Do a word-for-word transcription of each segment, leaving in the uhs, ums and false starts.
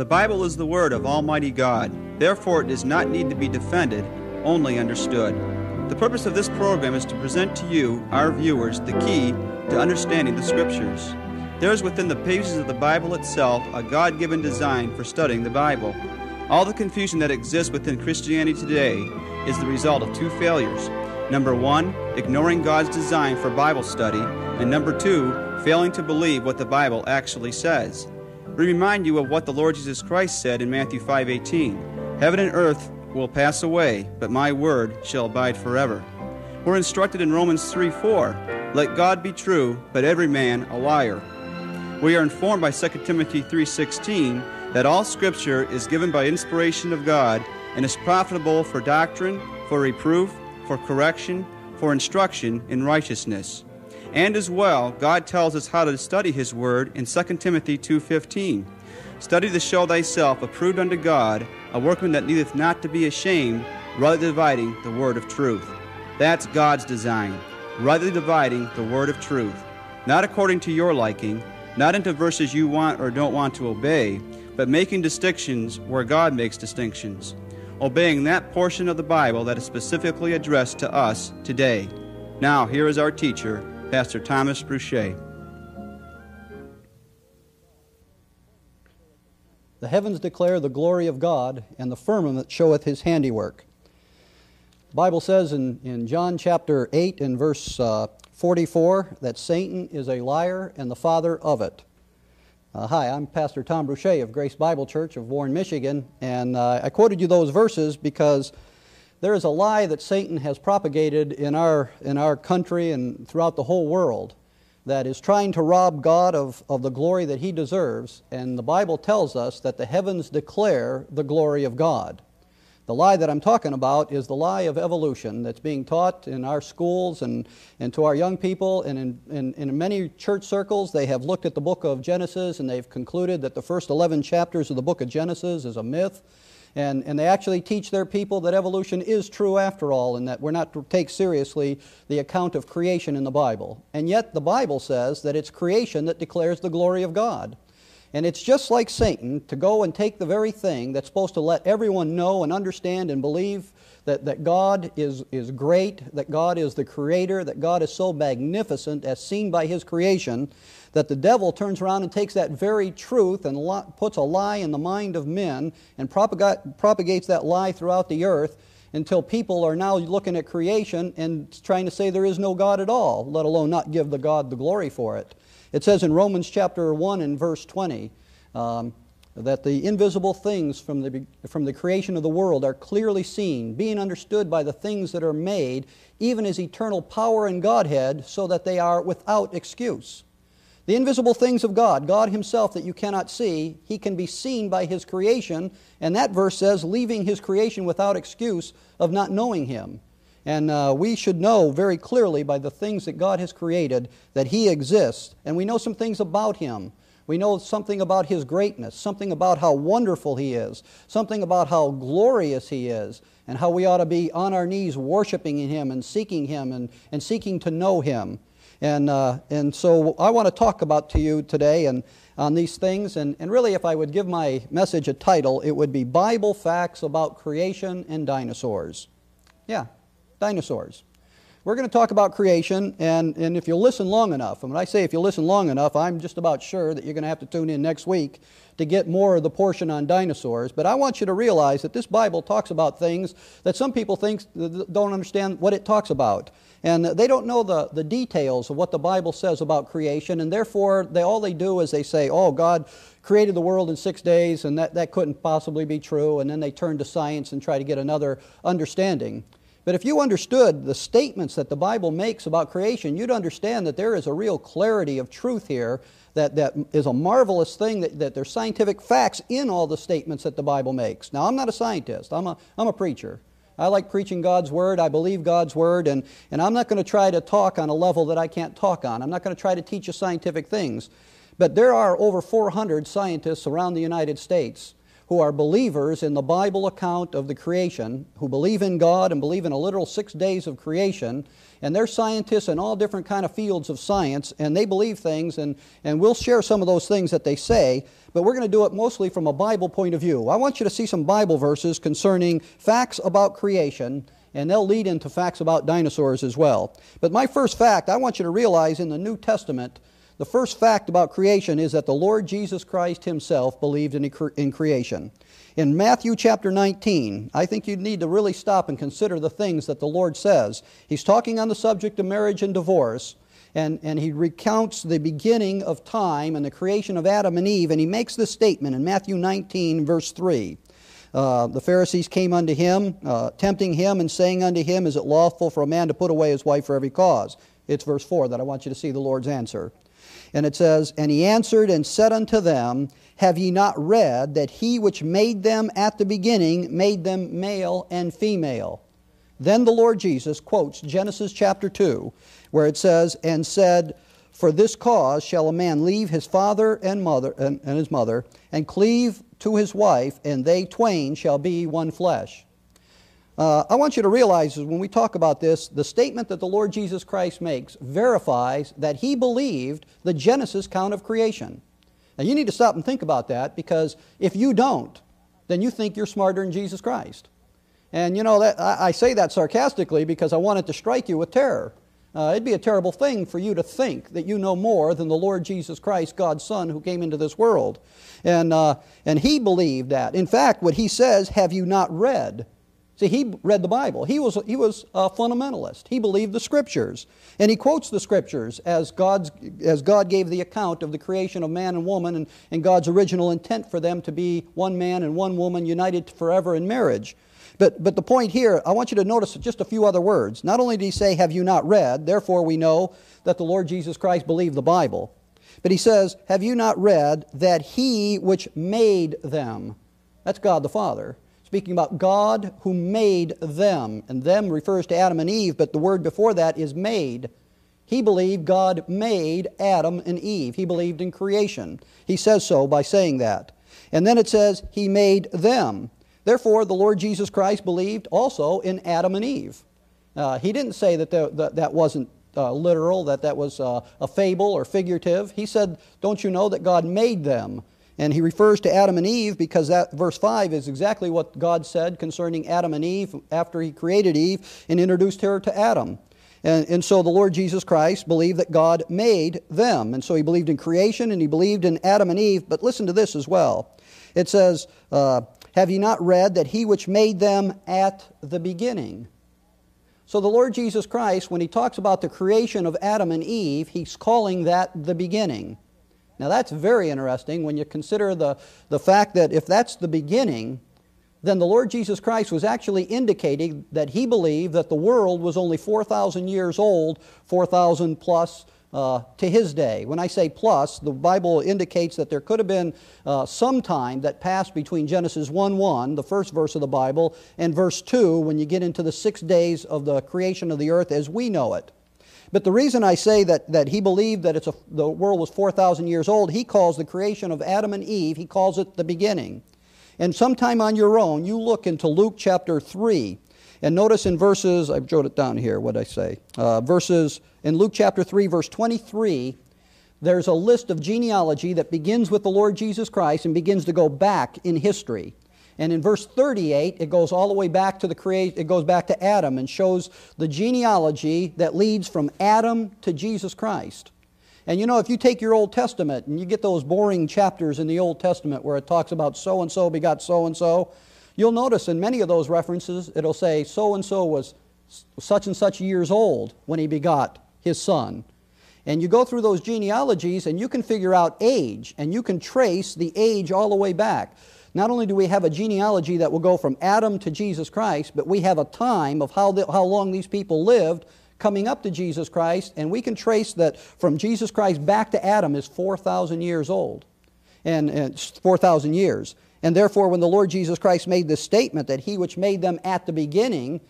Bible is the Word of Almighty God. Therefore, it does not need to be defended, only understood. The purpose of this program is to present to you, our viewers, the key to understanding the Scriptures. There is within the pages of the Bible itself a God-given design for studying the Bible. All the confusion that exists within Christianity today is the result of two failures. Number one, ignoring God's design for Bible study, and number two, failing to believe what the Bible actually says. We remind you of what the Lord Jesus Christ said in Matthew five eighteen. Heaven and earth will pass away, but my word shall abide forever. We're instructed in Romans three four, let God be true, but every man a liar. We are informed by Second Timothy three sixteen that all Scripture is given by inspiration of God and is profitable for doctrine, for reproof, for correction, for instruction in righteousness. And as well, God tells us how to study His Word in Second Timothy two fifteen. Study to show thyself approved unto God, a workman that needeth not to be ashamed, rightly dividing the word of truth. That's God's design, rightly dividing the word of truth. Not according to your liking, not into verses you want or don't want to obey, but making distinctions where God makes distinctions. Obeying that portion of the Bible that is specifically addressed to us today. Now, here is our teacher, Pastor Thomas Bruchet. The heavens declare the glory of God, and the firmament showeth His handiwork. The Bible says in, in John chapter eight and verse uh, forty-four that Satan is a liar and the father of it. Uh, hi, I'm Pastor Tom Bruchet of Grace Bible Church of Warren, Michigan, and uh, I quoted you those verses because there is a lie that Satan has propagated in our in our country and throughout the whole world that is trying to rob God of, of the glory that He deserves, and the Bible tells us that the heavens declare the glory of God. The lie that I'm talking about is the lie of evolution that's being taught in our schools and, and to our young people, and in, in, in many church circles they have looked at the book of Genesis and they've concluded that the first eleven chapters of the book of Genesis is a myth. And, and they actually teach their people that evolution is true after all, and that we're not to take seriously the account of creation in the Bible. And yet the Bible says that it's creation that declares the glory of God. And it's just like Satan to go and take the very thing that's supposed to let everyone know and understand and believe that, that God is, is great, that God is the Creator, that God is so magnificent as seen by His creation, that the devil turns around and takes that very truth and li- puts a lie in the mind of men and propagate, propagates that lie throughout the earth until people are now looking at creation and trying to say there is no God at all, let alone not give the God the glory for it. It says in Romans chapter one and verse twenty um, that the invisible things from the, from the creation of the world are clearly seen, being understood by the things that are made, even His eternal power and Godhead, so that they are without excuse. The invisible things of God, God Himself that you cannot see, He can be seen by His creation, and that verse says, leaving His creation without excuse of not knowing Him. And uh, we should know very clearly by the things that God has created that He exists, and we know some things about Him. We know something about His greatness, something about how wonderful He is, something about how glorious He is, and how we ought to be on our knees worshiping Him and seeking Him and, and seeking to know Him. And uh, and so I want to talk about to you today and on these things, and, and really if I would give my message a title, it would be Bible Facts About Creation and Dinosaurs. Yeah, dinosaurs. We're going to talk about creation, and, and if you'll listen long enough, and when I say if you listen long enough, I'm just about sure that you're going to have to tune in next week to get more of the portion on dinosaurs. But I want you to realize that this Bible talks about things that some people think don't understand what it talks about. And they don't know the, the details of what the Bible says about creation, and therefore they all they do is they say, oh, God created the world in six days, and that, that couldn't possibly be true, and then they turn to science and try to get another understanding. But if you understood the statements that the Bible makes about creation, you'd understand that there is a real clarity of truth here that, that is a marvelous thing, that, that there's scientific facts in all the statements that the Bible makes. Now, I'm not a scientist. I'm a, I'm a preacher. I like preaching God's Word. I believe God's Word, and, and I'm not going to try to talk on a level that I can't talk on. I'm not going to try to teach you scientific things. But there are over four hundred scientists around the United States who are believers in the Bible account of the creation, who believe in God and believe in a literal six days of creation, and they're scientists in all different kind of fields of science, and they believe things, and, and we'll share some of those things that they say, but we're going to do it mostly from a Bible point of view. I want you to see some Bible verses concerning facts about creation, and they'll lead into facts about dinosaurs as well. But my first fact, I want you to realize in the New Testament, the first fact about creation is that the Lord Jesus Christ Himself believed in, in creation. In Matthew chapter nineteen, I think you need to really stop and consider the things that the Lord says. He's talking on the subject of marriage and divorce, and, and He recounts the beginning of time and the creation of Adam and Eve, and He makes this statement in Matthew nineteen, verse three. Uh, the Pharisees came unto Him, uh, tempting Him, and saying unto Him, Is it lawful for a man to put away his wife for every cause? It's verse four that I want you to see the Lord's answer. And it says, And He answered and said unto them, Have ye not read that He which made them at the beginning made them male and female? Then the Lord Jesus quotes Genesis chapter two, where it says, And said, For this cause shall a man leave his father and mother and, and his mother, and cleave to his wife, and they twain shall be one flesh. Uh, I want you to realize when we talk about this, the statement that the Lord Jesus Christ makes verifies that He believed the Genesis count of creation. Now you need to stop and think about that, because if you don't, then you think you're smarter than Jesus Christ. And you know, that I, I say that sarcastically because I want it to strike you with terror. Uh, it'd be a terrible thing for you to think that you know more than the Lord Jesus Christ, God's Son, who came into this world. And, uh, and He believed that. In fact, what He says, have you not read? See, He read the Bible. He was, he was a fundamentalist. He believed the Scriptures. And he quotes the Scriptures as, God's, as God gave the account of the creation of man and woman, and, and God's original intent for them to be one man and one woman united forever in marriage. But, but the point here, I want you to notice just a few other words. Not only did He say, have you not read, therefore we know that the Lord Jesus Christ believed the Bible, but He says, have you not read that He which made them, that's God the Father, speaking about God who made them, and them refers to Adam and Eve, but the word before that is made. He believed God made Adam and Eve. He believed in creation. He says so by saying that. And then it says, He made them. Therefore, the Lord Jesus Christ believed also in Adam and Eve. Uh, he didn't say that the, that, that wasn't uh, literal, that that was uh, a fable or figurative. He said, don't you know that God made them? And He refers to Adam and Eve because that verse five is exactly what God said concerning Adam and Eve after He created Eve and introduced her to Adam. And, and so the Lord Jesus Christ believed that God made them. And so He believed in creation and He believed in Adam and Eve. But listen to this as well. It says, uh, have ye not read that He which made them at the beginning? So the Lord Jesus Christ, when He talks about the creation of Adam and Eve, He's calling that the beginning. Now that's very interesting when you consider the, the fact that if that's the beginning, then the Lord Jesus Christ was actually indicating that He believed that the world was only four thousand years old, four thousand plus uh, to His day. When I say plus, the Bible indicates that there could have been uh, some time that passed between Genesis one one, the first verse of the Bible, and verse two, when you get into the six days of the creation of the earth as we know it. But the reason I say that, that he believed that it's a, the world was four thousand years old, he calls the creation of Adam and Eve, he calls it the beginning. And sometime on your own, you look into Luke chapter three, and notice in verses, I've jotted it down here, what did I say? Uh, verses, in Luke chapter three, verse twenty-three, there's a list of genealogy that begins with the Lord Jesus Christ and begins to go back in history. And in verse thirty-eight, it goes all the way back to the create. It goes back to Adam and shows the genealogy that leads from Adam to Jesus Christ. And you know, if you take your Old Testament and you get those boring chapters in the Old Testament where it talks about so-and-so begot so-and-so, you'll notice in many of those references, it'll say so-and-so was such and such years old when he begot his son. And you go through those genealogies and you can figure out age, and you can trace the age all the way back. Not only do we have a genealogy that will go from Adam to Jesus Christ, but we have a time of how, the, how long these people lived coming up to Jesus Christ, and we can trace that from Jesus Christ back to Adam is four thousand years old, and, and four thousand years. And therefore, when the Lord Jesus Christ made this statement that He which made them at the beginning,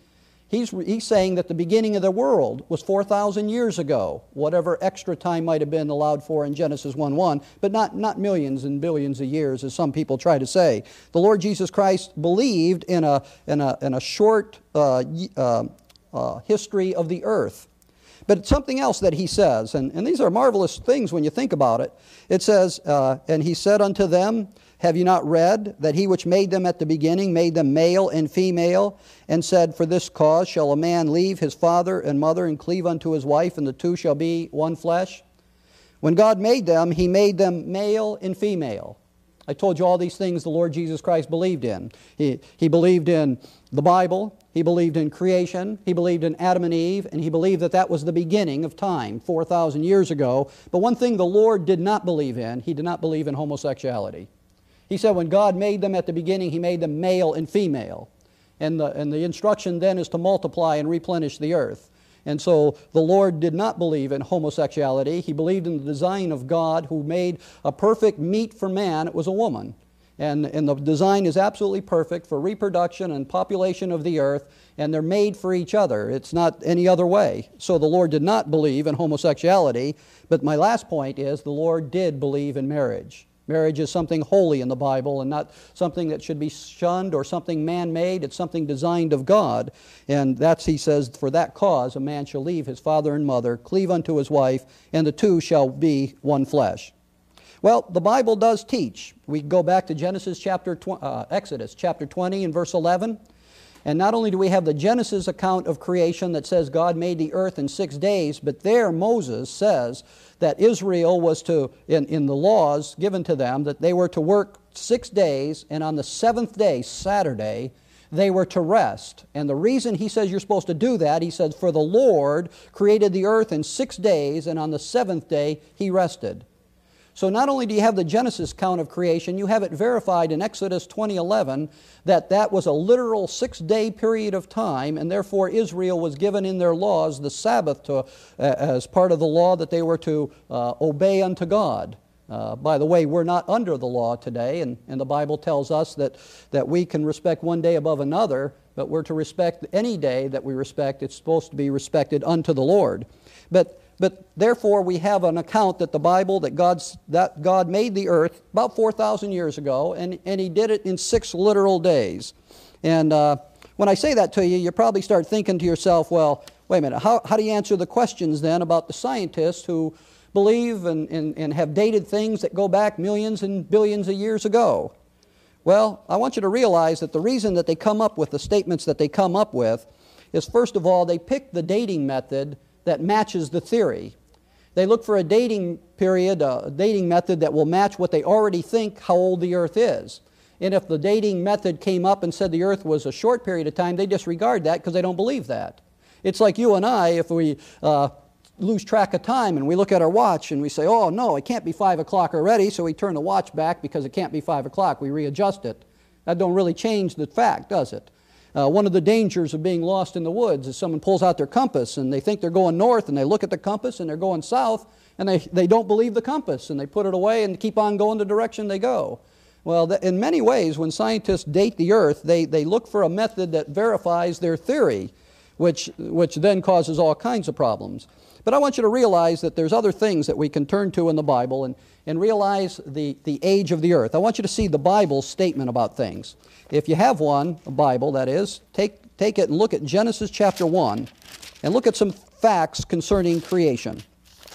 He's, he's saying that the beginning of the world was four thousand years ago, whatever extra time might have been allowed for in Genesis one one, but not, not millions and billions of years, as some people try to say. The Lord Jesus Christ believed in a, in a, in a short uh, uh, uh, history of the earth. But it's something else that he says, and, and these are marvelous things when you think about it. It says, uh, and he said unto them, have you not read that he which made them at the beginning made them male and female, and said, for this cause shall a man leave his father and mother and cleave unto his wife, and the two shall be one flesh? When God made them, he made them male and female. I told you all these things the Lord Jesus Christ believed in. He, he believed in the Bible, he believed in creation, he believed in Adam and Eve, and he believed that that was the beginning of time, four thousand years ago. But one thing the Lord did not believe in, he did not believe in homosexuality. He said when God made them at the beginning, he made them male and female. And the, and the instruction then is to multiply and replenish the earth. And so the Lord did not believe in homosexuality. He believed in the design of God who made a perfect meat for man. It was a woman. And, and the design is absolutely perfect for reproduction and population of the earth, and they're made for each other. It's not any other way. So the Lord did not believe in homosexuality. But my last point is the Lord did believe in marriage. Marriage is something holy in the Bible and not something that should be shunned or something man-made. It's something designed of God. And that's, he says, for that cause a man shall leave his father and mother, cleave unto his wife, and the two shall be one flesh. Well, the Bible does teach. We go back to Genesis chapter tw- uh, Exodus chapter twenty and verse eleven. And not only do we have the Genesis account of creation that says God made the earth in six days, but there Moses says that Israel was to, in, in the laws given to them, that they were to work six days, and on the seventh day, Saturday, they were to rest. And the reason he says you're supposed to do that, he says, for the Lord created the earth in six days, and on the seventh day he rested. So not only do you have the Genesis account of creation, you have it verified in Exodus twenty eleven that that was a literal six-day period of time, and therefore Israel was given in their laws the Sabbath to, uh, as part of the law that they were to uh, obey unto God. Uh, by the way, we're not under the law today, and, and the Bible tells us that, that we can respect one day above another, but we're to respect any day that we respect. It's supposed to be respected unto the Lord. But But therefore we have an account that the Bible, that, God's, that God made the earth about four thousand years ago, and, and He did it in six literal days. And uh, when I say that to you, you probably start thinking to yourself, well, wait a minute, how, how do you answer the questions then about the scientists who believe and, and, and have dated things that go back millions and billions of years ago? Well, I want you to realize that the reason that they come up with the statements that they come up with is, first of all, they pick the dating method that matches the theory. They look for a dating period, a dating method that will match what they already think how old the earth is. And if the dating method came up and said the earth was a short period of time, they disregard that because they don't believe that. It's like you and I, if we uh, lose track of time and we look at our watch and we say, oh no, it can't be five o'clock already, so we turn the watch back because it can't be five o'clock. We readjust it. That don't really change the fact, does it? Uh, one of the dangers of being lost in the woods is someone pulls out their compass and they think they're going north, and they look at the compass and they're going south, and they, they don't believe the compass, and they put it away and keep on going the direction they go. Well, th- in many ways, when scientists date the earth, they, they look for a method that verifies their theory, which, which then causes all kinds of problems. But I want you to realize that there's other things that we can turn to in the Bible and, and realize the, the age of the earth. I want you to see the Bible's statement about things. If you have one, a Bible that is, take, take it and look at Genesis chapter one and look at some facts concerning creation.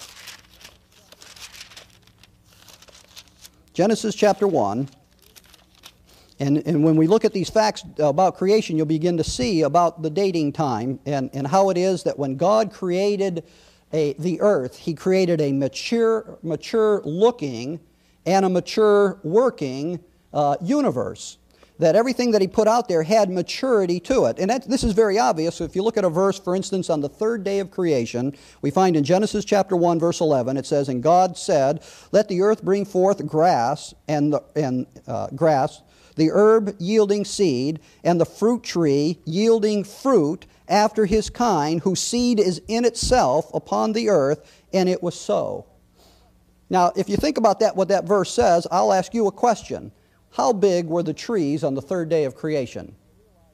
Genesis chapter one. And, and when we look at these facts about creation, you'll begin to see about the dating time and, and how it is that when God created a, the earth, He created a mature, mature looking and a mature working uh, universe. That everything that He put out there had maturity to it. And that, this is very obvious. So if you look at a verse, for instance, on the third day of creation, we find in Genesis chapter one, verse eleven, it says, and God said, let the earth bring forth grass, and, the, and uh, grass, the herb yielding seed, and the fruit tree yielding fruit after his kind, whose seed is in itself upon the earth, and it was so. Now, if you think about that, what that verse says, I'll ask you a question. How big were the trees on the third day of creation?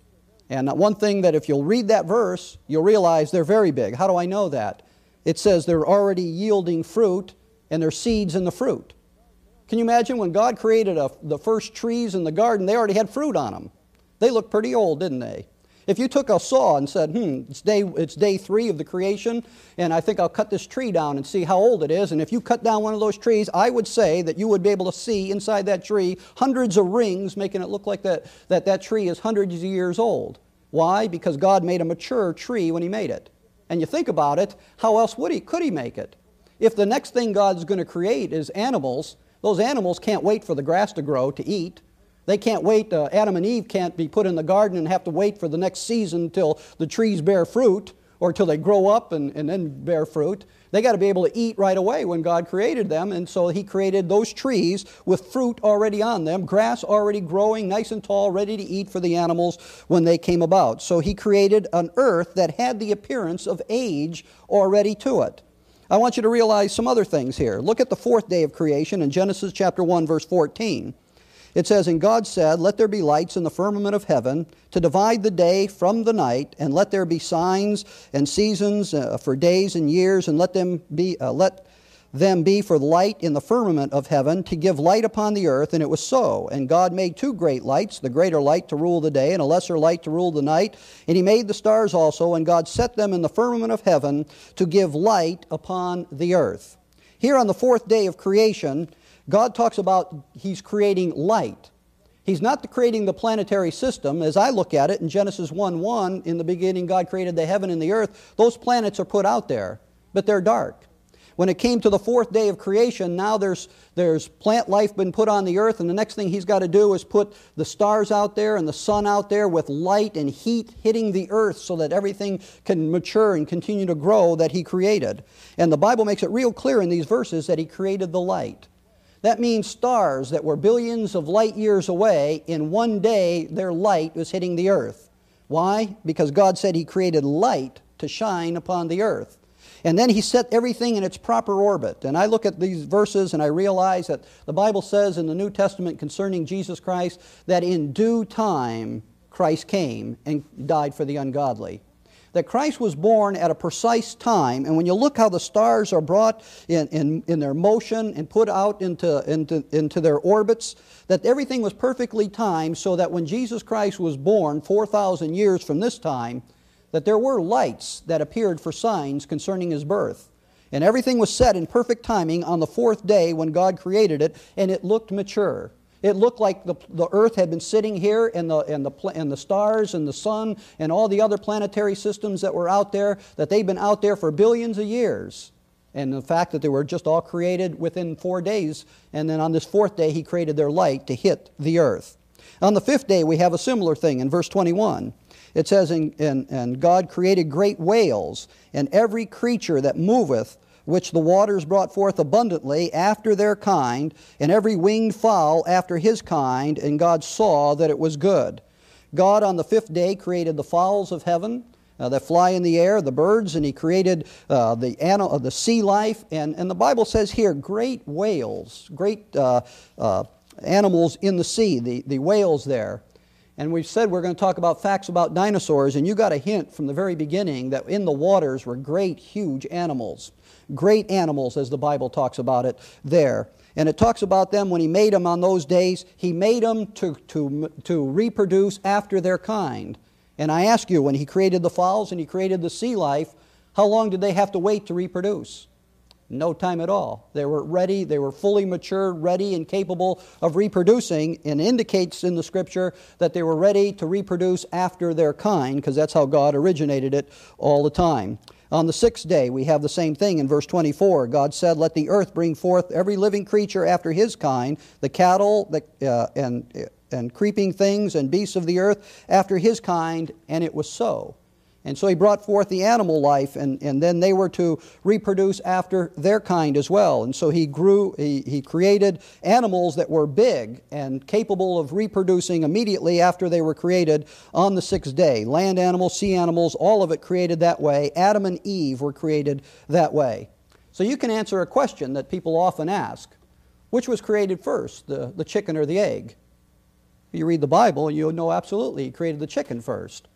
And one thing that if you'll read that verse, you'll realize they're very big. How do I know that? It says they're already yielding fruit and there's seeds in the fruit. Can you imagine when God created a, the first trees in the garden, they already had fruit on them. They looked pretty old, didn't they? If you took a saw and said, hmm, it's day, it's day three of the creation, and I think I'll cut this tree down and see how old it is, and if you cut down one of those trees, I would say that you would be able to see inside that tree hundreds of rings, making it look like that that, that tree is hundreds of years old. Why? Because God made a mature tree when He made it. And you think about it, how else would He, could He make it? If the next thing God's going to create is animals, those animals can't wait for the grass to grow to eat. They can't wait, uh, Adam and Eve can't be put in the garden and have to wait for the next season until the trees bear fruit or till they grow up and, and then bear fruit. They got to be able to eat right away when God created them, and so He created those trees with fruit already on them, grass already growing nice and tall, ready to eat for the animals when they came about. So He created an earth that had the appearance of age already to it. I want you to realize some other things here. Look at the fourth day of creation in Genesis chapter one, verse fourteen. It says, "And God said, Let there be lights in the firmament of heaven to divide the day from the night, and let there be signs and seasons uh, for days and years, and let them be uh, let them be for light in the firmament of heaven to give light upon the earth. And it was so. And God made two great lights, the greater light to rule the day, and a lesser light to rule the night. And He made the stars also, and God set them in the firmament of heaven to give light upon the earth." Here on the fourth day of creation, God talks about He's creating light. He's not creating the planetary system. As I look at it in Genesis one one, in the beginning God created the heaven and the earth. Those planets are put out there, but they're dark. When it came to the fourth day of creation, now there's, there's plant life been put on the earth, and the next thing He's got to do is put the stars out there and the sun out there with light and heat hitting the earth so that everything can mature and continue to grow that He created. And the Bible makes it real clear in these verses that He created the light. That means stars that were billions of light years away, in one day their light was hitting the earth. Why? Because God said He created light to shine upon the earth. And then He set everything in its proper orbit. And I look at these verses and I realize that the Bible says in the New Testament concerning Jesus Christ that in due time Christ came and died for the ungodly. That Christ was born at a precise time, and when you look how the stars are brought in, in, in their motion and put out into, into, into their orbits, that everything was perfectly timed so that when Jesus Christ was born four thousand years from this time, that there were lights that appeared for signs concerning His birth. And everything was set in perfect timing on the fourth day when God created it, and it looked mature. It looked like the, the earth had been sitting here, and the, and, the, and the stars and the sun and all the other planetary systems that were out there, that they've been out there for billions of years. And the fact that they were just all created within four days, and then on this fourth day He created their light to hit the earth. On the fifth day we have a similar thing in verse twenty-one. It says, and, and, and God created great whales, and every creature that moveth, which the waters brought forth abundantly after their kind, and every winged fowl after his kind, and God saw that it was good. God on the fifth day created the fowls of heaven uh, that fly in the air, the birds, and He created uh, the, animal, uh, the sea life, and, and the Bible says here, great whales, great uh, uh, animals in the sea, the, the whales there. And we've said we're going to talk about facts about dinosaurs, and you got a hint from the very beginning that in the waters were great, huge animals. Great animals, as the Bible talks about it there. And it talks about them when He made them on those days. He made them to, to, to reproduce after their kind. And I ask you, when He created the fowls and He created the sea life, how long did they have to wait to reproduce? No time at all. They were ready, they were fully mature, ready and capable of reproducing, and indicates in the Scripture that they were ready to reproduce after their kind, because that's how God originated it all the time. On the sixth day, we have the same thing in verse twenty-four. God said, Let the earth bring forth every living creature after his kind, the cattle the, uh, and, and creeping things and beasts of the earth after his kind, and it was so. And so He brought forth the animal life, and, and then they were to reproduce after their kind as well. And so He grew, he, he created animals that were big and capable of reproducing immediately after they were created on the sixth day. Land animals, sea animals, all of it created that way. Adam and Eve were created that way. So you can answer a question that people often ask. Which was created first, the, the chicken or the egg? If you read the Bible, you'll know absolutely He created the chicken first.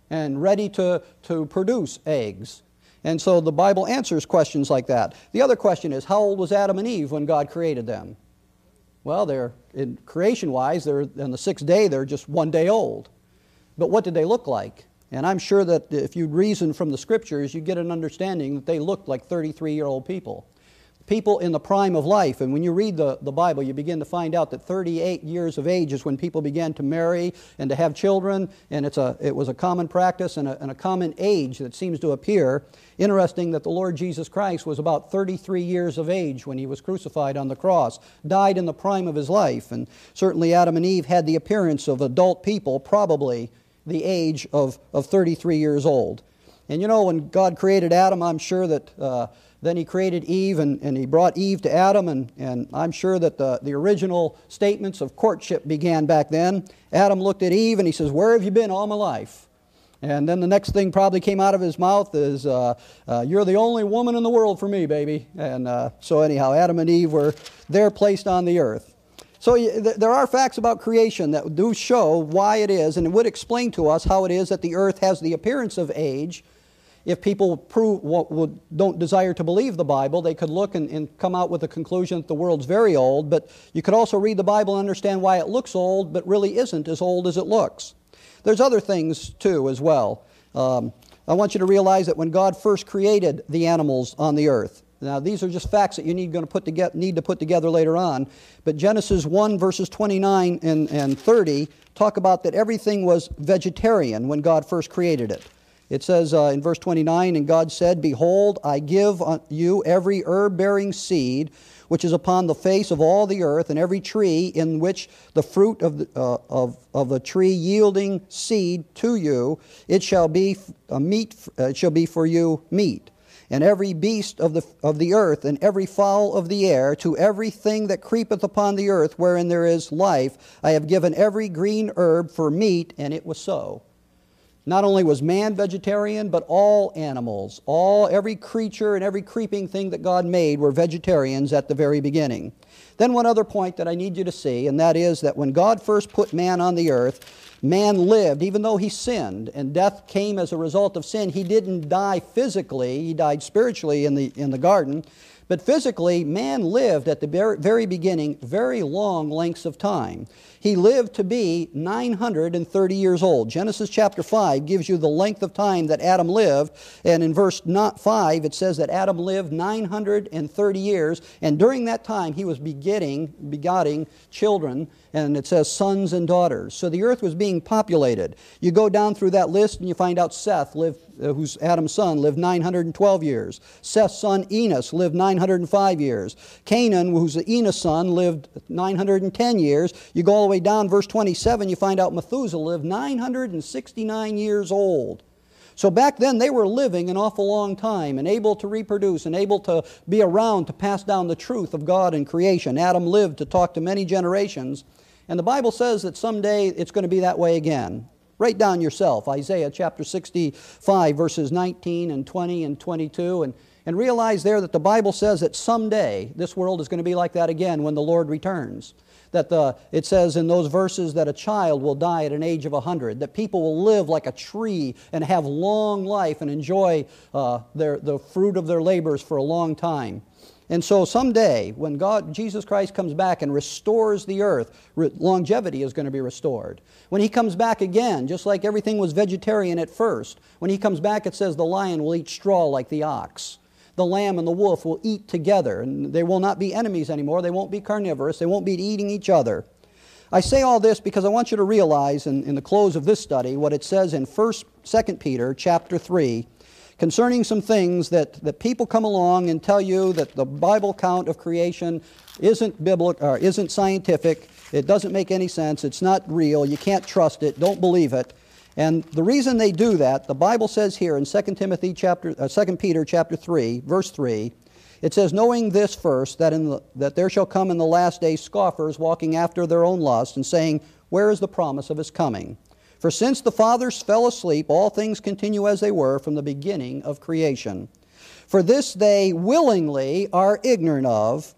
and ready to, to produce eggs. And so the Bible answers questions like that. The other question is, how old was Adam and Eve when God created them? Well, they're, in creation-wise, they're, on the sixth day, they're just one day old. But what did they look like? And I'm sure that if you reason from the Scriptures, you get an understanding that they looked like thirty-three-year-old people. People in the prime of life. And when you read the, the Bible, you begin to find out that thirty-eight years of age is when people began to marry and to have children. And it's a, it was a common practice and a, and a common age that seems to appear. Interesting that the Lord Jesus Christ was about thirty-three years of age when He was crucified on the cross. Died in the prime of His life. And certainly Adam and Eve had the appearance of adult people, probably the age of, of thirty-three years old. And you know, when God created Adam, I'm sure that uh, then He created Eve, and, and He brought Eve to Adam, and, and I'm sure that the, the original statements of courtship began back then. Adam looked at Eve and he says, "Where have you been all my life?" And then the next thing probably came out of his mouth is, uh, uh, "You're the only woman in the world for me, baby." And uh, so anyhow, Adam and Eve were there placed on the earth. So there are facts about creation that do show why it is, and it would explain to us how it is that the earth has the appearance of age. If people prove, would, don't desire to believe the Bible, they could look and, and come out with the conclusion that the world's very old, but you could also read the Bible and understand why it looks old, but really isn't as old as it looks. There's other things, too, as well. Um, I want you to realize that when God first created the animals on the earth, now, these are just facts that you need, going to put together, need to put together later on. But Genesis one, verses twenty-nine and, and thirty talk about that everything was vegetarian when God first created it. It says uh, in verse twenty-nine, "And God said, Behold, I give you every herb-bearing seed which is upon the face of all the earth, and every tree in which the fruit of the, uh, of, of a tree yielding seed to you, it shall be a meat. Uh, it shall be for you meat. And every beast of the of the earth, and every fowl of the air, to everything that creepeth upon the earth, wherein there is life, I have given every green herb for meat," and it was so. Not only was man vegetarian, but all animals, all every creature and every creeping thing that God made were vegetarians at the very beginning. Then one other point that I need you to see, and that is that when God first put man on the earth, man lived, even though he sinned, and death came as a result of sin. He didn't die physically, he died spiritually in the, in the garden, but physically, man lived at the very beginning very long lengths of time. He lived to be nine hundred thirty years old. Genesis chapter five gives you the length of time that Adam lived, and in verse five it says that Adam lived nine hundred thirty years, and during that time he was begetting, begetting children, and it says sons and daughters. So the earth was being populated. You go down through that list and you find out Seth lived, uh, who's Adam's son, lived nine hundred twelve years. Seth's son Enos lived nine hundred five years. Canaan, who's Enos' son, lived nine hundred ten years. You go all the way down, verse twenty-seven, you find out Methuselah lived nine hundred sixty-nine years old. So back then they were living an awful long time and able to reproduce and able to be around to pass down the truth of God and creation. Adam lived to talk to many generations. And the Bible says that someday it's going to be that way again. Write down yourself, Isaiah chapter sixty-five, verses nineteen and twenty and twenty-two, and, and realize there that the Bible says that someday this world is going to be like that again when the Lord returns. That the, it says in those verses that a child will die at an age of a hundred, that people will live like a tree and have long life and enjoy uh, their, the fruit of their labors for a long time. And so someday, when God, Jesus Christ comes back and restores the earth, re- longevity is going to be restored. When He comes back again, just like everything was vegetarian at first, when He comes back it says the lion will eat straw like the ox. The lamb and the wolf will eat together, and they will not be enemies anymore. They won't be carnivorous. They won't be eating each other. I say all this because I want you to realize in, in the close of this study what it says in First, Second Peter chapter three concerning some things that, that people come along and tell you that the Bible account of creation isn't biblical, or isn't scientific. It doesn't make any sense. It's not real. You can't trust it. Don't believe it. And the reason they do that, the Bible says here in Second Timothy chapter, uh, Second Peter chapter three, verse three, it says, "Knowing this first, that in the, that there shall come in the last days scoffers, walking after their own lust, and saying, Where is the promise of His coming? For since the fathers fell asleep, all things continue as they were from the beginning of creation. For this they willingly are ignorant of,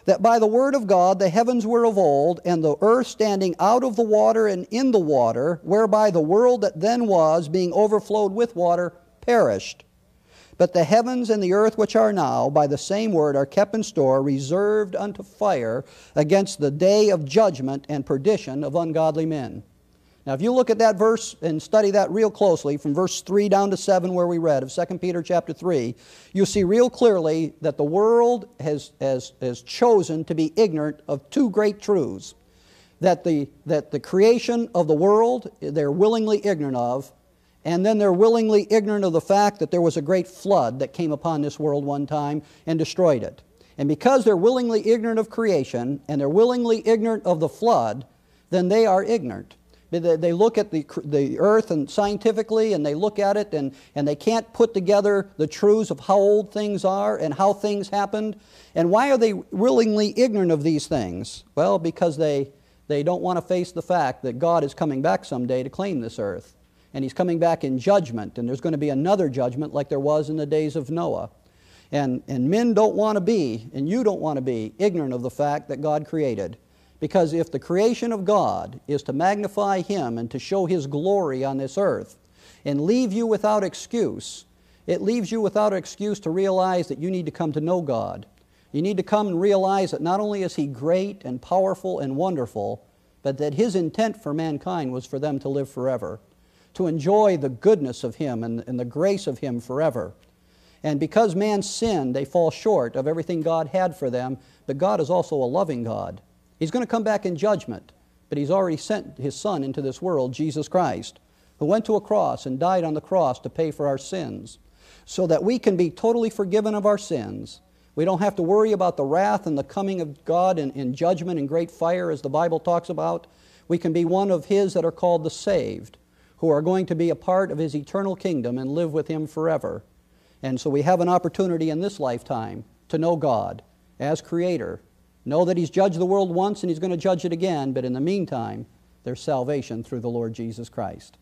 that by the word of God the heavens were of old, and the earth standing out of the water and in the water, whereby the world that then was, being overflowed with water, perished. But the heavens and the earth which are now, by the same word, are kept in store, reserved unto fire, against the day of judgment and perdition of ungodly men. Now, if you look at that verse and study that real closely, from verse three down to seven where we read of Second Peter chapter three, you'll see real clearly that the world has, has, has chosen to be ignorant of two great truths. That the, that the creation of the world, they're willingly ignorant of, and then they're willingly ignorant of the fact that there was a great flood that came upon this world one time and destroyed it. And because they're willingly ignorant of creation, and they're willingly ignorant of the flood, then they are ignorant. They look at the, the earth and scientifically, and they look at it, and, and they can't put together the truths of how old things are and how things happened. And why are they willingly ignorant of these things? Well, because they, they don't want to face the fact that God is coming back someday to claim this earth. And He's coming back in judgment, and there's going to be another judgment like there was in the days of Noah. And, and men don't want to be, and you don't want to be, ignorant of the fact that God created. Because if the creation of God is to magnify Him and to show His glory on this earth and leave you without excuse, it leaves you without excuse to realize that you need to come to know God. You need to come and realize that not only is He great and powerful and wonderful, but that His intent for mankind was for them to live forever, to enjoy the goodness of Him and, and the grace of Him forever. And because man sinned, they fall short of everything God had for them, but God is also a loving God. He's going to come back in judgment, but He's already sent His Son into this world, Jesus Christ, who went to a cross and died on the cross to pay for our sins, so that we can be totally forgiven of our sins. We don't have to worry about the wrath and the coming of God in, in judgment and great fire, as the Bible talks about. We can be one of His that are called the saved, who are going to be a part of His eternal kingdom and live with Him forever. And so we have an opportunity in this lifetime to know God as Creator. Know that He's judged the world once and He's going to judge it again, but in the meantime, there's salvation through the Lord Jesus Christ.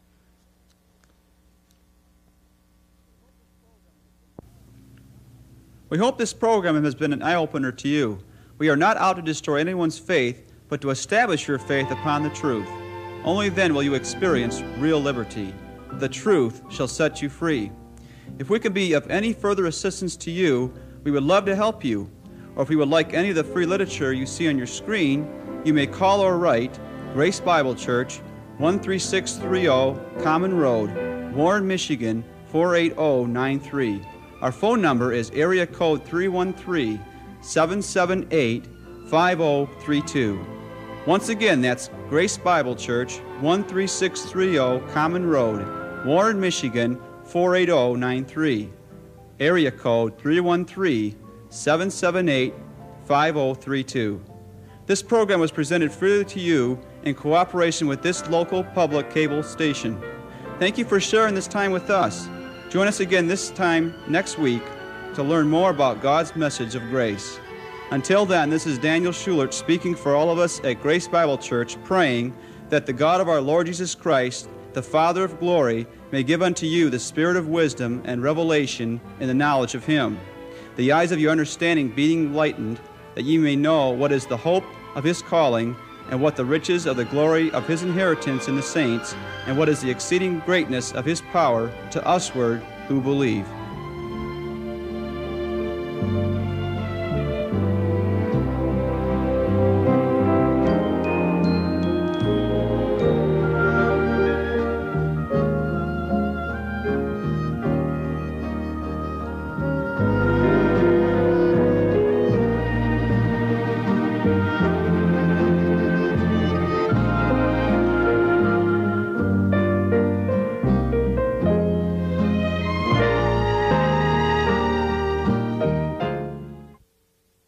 We hope this program has been an eye-opener to you. We are not out to destroy anyone's faith, but to establish your faith upon the truth. Only then will you experience real liberty. The truth shall set you free. If we can be of any further assistance to you, we would love to help you. Or if you would like any of the free literature you see on your screen, you may call or write Grace Bible Church, one three six three zero Common Road, Warren, Michigan, four eight zero nine three. Our phone number is area code three one three, seven seven eight, five zero three two. Once again, that's Grace Bible Church, one three six three zero Common Road, Warren, Michigan, four eight zero nine three. Area code three one three, seven seven eight, five zero three two. This program was presented freely to you in cooperation with this local public cable station. Thank you for sharing this time with us. Join us again this time next week to learn more about God's message of grace. Until then, this is Daniel Schulert speaking for all of us at Grace Bible Church, praying that the God of our Lord Jesus Christ, the Father of glory, may give unto you the spirit of wisdom and revelation in the knowledge of Him, the eyes of your understanding being enlightened, that ye may know what is the hope of His calling, and what the riches of the glory of His inheritance in the saints, and what is the exceeding greatness of His power to usward who believe.